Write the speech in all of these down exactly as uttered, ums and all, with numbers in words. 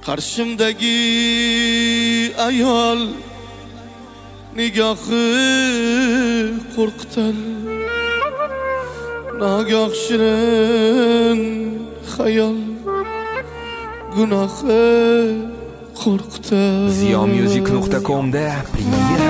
Qarshimdagi ayol nigohi qo'rqitar, nagoh shirin xayol gunohi qo'rqitar. Ziyomusic nuqta com da premyera.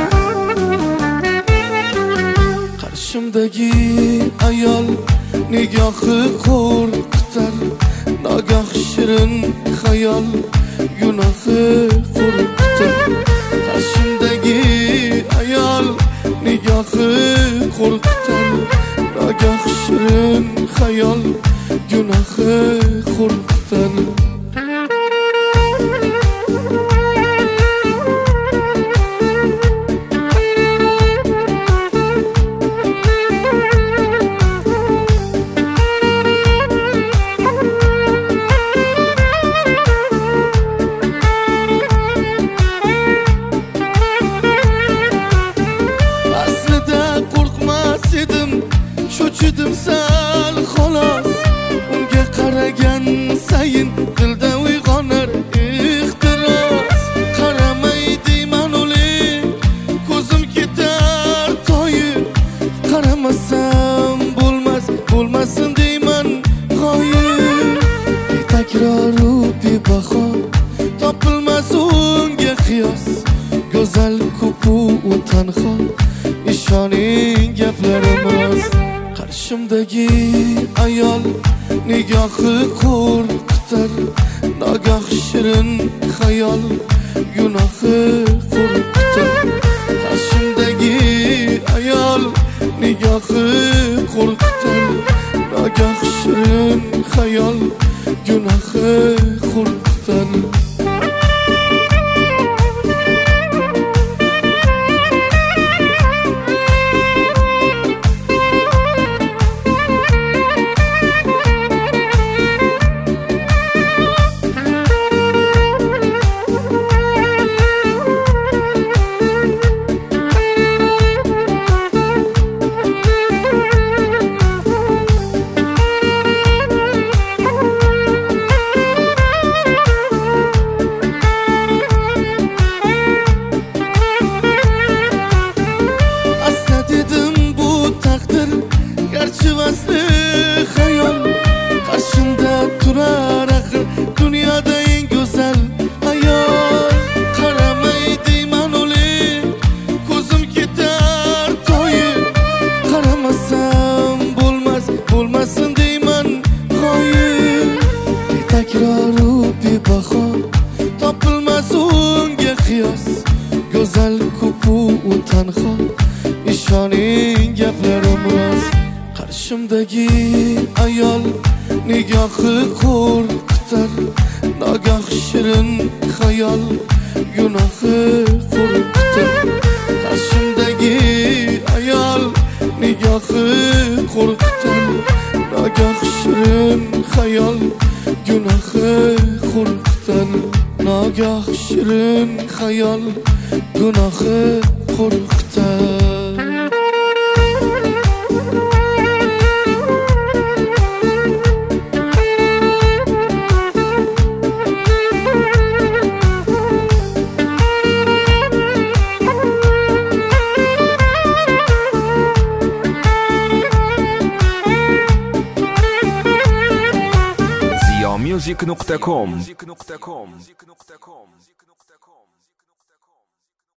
Qarshimdagi ayol nigohi qo'rqitar, nagoh shirin xayol gunohi qo'rqitar. Qarshimdagi ayol nigohi qo'rqitar, nagoh shirin xayol gunohi qo'rqitar. Cho'chidim sal xolos, unga qaragan sayin dilda uyg'onar ehtiros. Qaramay deyman o'lik, ko'zim ketar toyib, qaramasam bo'lmas, bo'lmasin deyman g'oyib. Takroru bebaho, topilmas unga qiyos, go'zal ko'pu u tanho, ishoning gaplarimiz. Qarshimdagi ayol nigohi qo'rqitar, nagoh shirin xayol gunohi qo'rqitar. Qarshimdagi ayol nigohi qo'rqitar, nagoh shirin xayol gunohi qo'rqitar. Vasli xayol qarshimda turar, axir dunyoda eng go'zal ayol. Qaramay deyman o'lik, ko'zim ketar toyib, qaramasam bo'lmas, bo'lmasin deyman g'oyib. Takroru bebaho, topilmas unga qiyos, go'zal ko'pu u tanho, ishoning gaplarimiz. Qarshimdagi ayol nigohi qo'rqitar, nagoh shirin xayol gunohi qo'rqitar. Qarshimdagi ayol nigohi qo'rqitar, nagoh shirin xayol gunohi qo'rqitar. Nagoh shirin xayol gunohi qo'rqitar. ziyomusic nuqta com